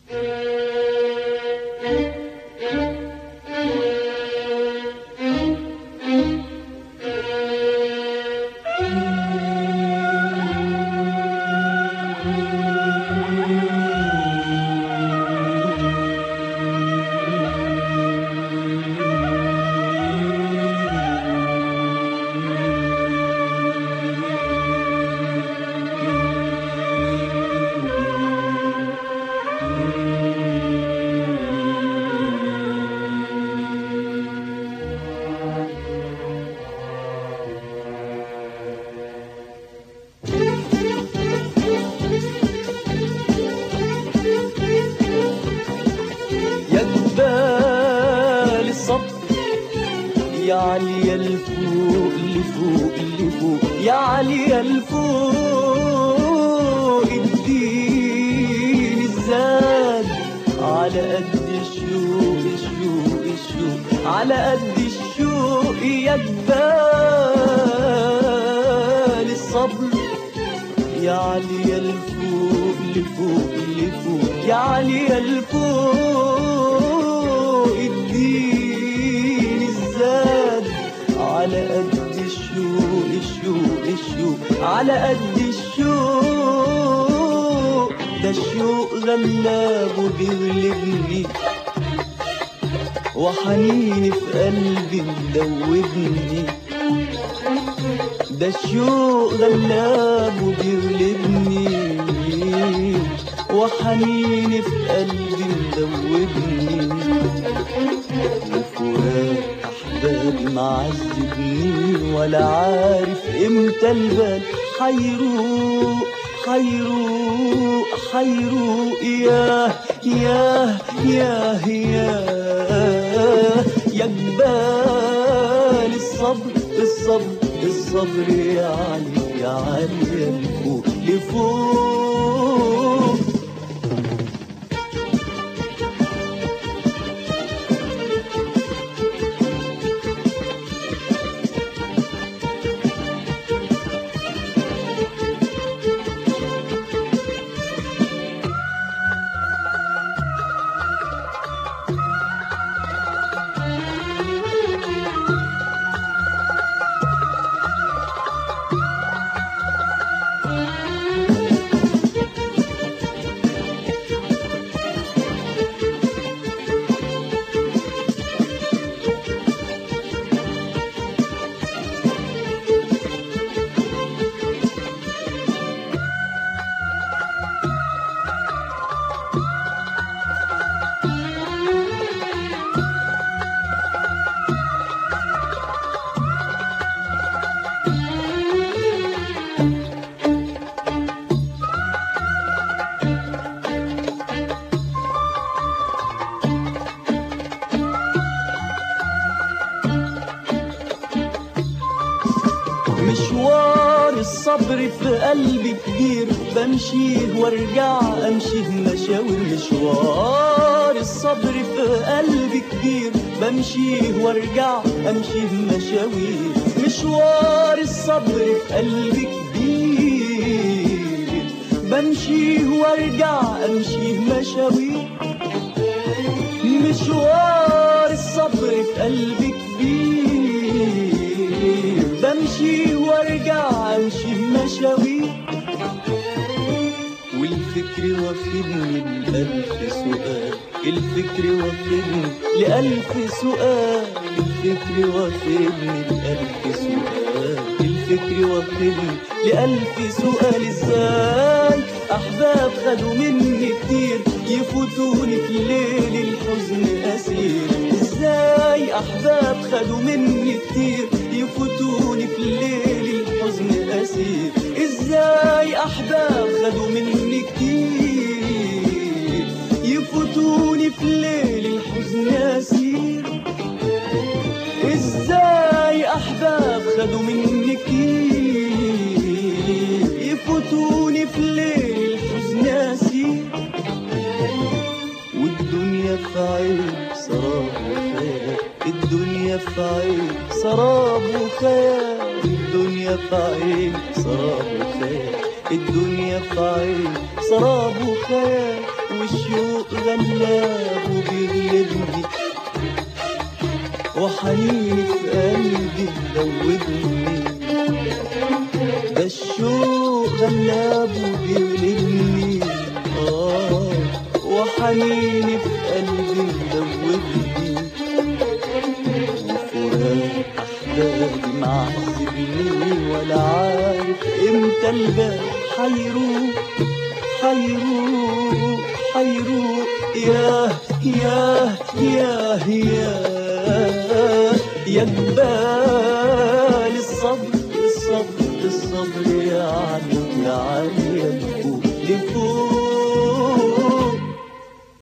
يا عليا الفوق لفوق لفوق، يا عليا الفوق اديني الزاد على قد الشوق الشوق الشوق، على قد الشوق يا جبال الصبر. يا عليا الفوق لفوق لفوق، يا عليا الفوق اديني الزاد على قد الشوق الشوق الشوق، على قد الشوق. ده الشوق غلاب وبيغلبني وحنيني في قلبي مدوبني. ده الشوق غلاب وبيغلبني وحنيني في قلبي مدوبني. وفراق أحبابي معذبني ولا عارف امتى البال حيروق حيروق حيروق. ياه ياه ياه ياه يا جبال الصبر الصبر الصبر. يا علي يا علي لفوق لفوق. مشوار الصبر في قلبي كبير، بمشيه وارجع امشيه مشاوير. مشوار الصبر في قلبي كبير، بمشيه وارجع امشيه مشاوير. مشوار الصبر في قلبي كبير، بمشيه وارجع امشيه مشاوير. مشوار الصبر في قلبي كبير، بمشي وارجع امشي مشاوير. والفكر واخدني لألف سؤال، الفكر واخدني لألف سؤال، الفكر واخدني لألف سؤال، الفكر واخدني لألف سؤال. ازاي أحباب خدوا مني كتير يفوتوني في ليل الحزن أسير؟ ازاي أحباب خدوا مني كتير يفوتوني في الليل الحزن أسير؟ ازاي أحباب خدوا مني كتير يفوتوني في الليل الحزن أسير؟ ازاي أحباب خدوا مني كتير يفوتوني في الليل الحزن أسير؟ والدنيا في عين سراب وخيال، الدنيا في عين سراب وخيال، الدنيا في عين سراب وخيال، الدنيا في عين سراب وخيال. والشوق غلاب وبيغلبني، وحنيني في قلبي مدوبني. ده الشوق غلاب وبيغلبني، وحنيني في قلبي مدوبني. وفراق أحبابي معذبني، ولا عارف إمتى البال حيروح حيروح حيروح. ياه ياه ياه ياه يا جبال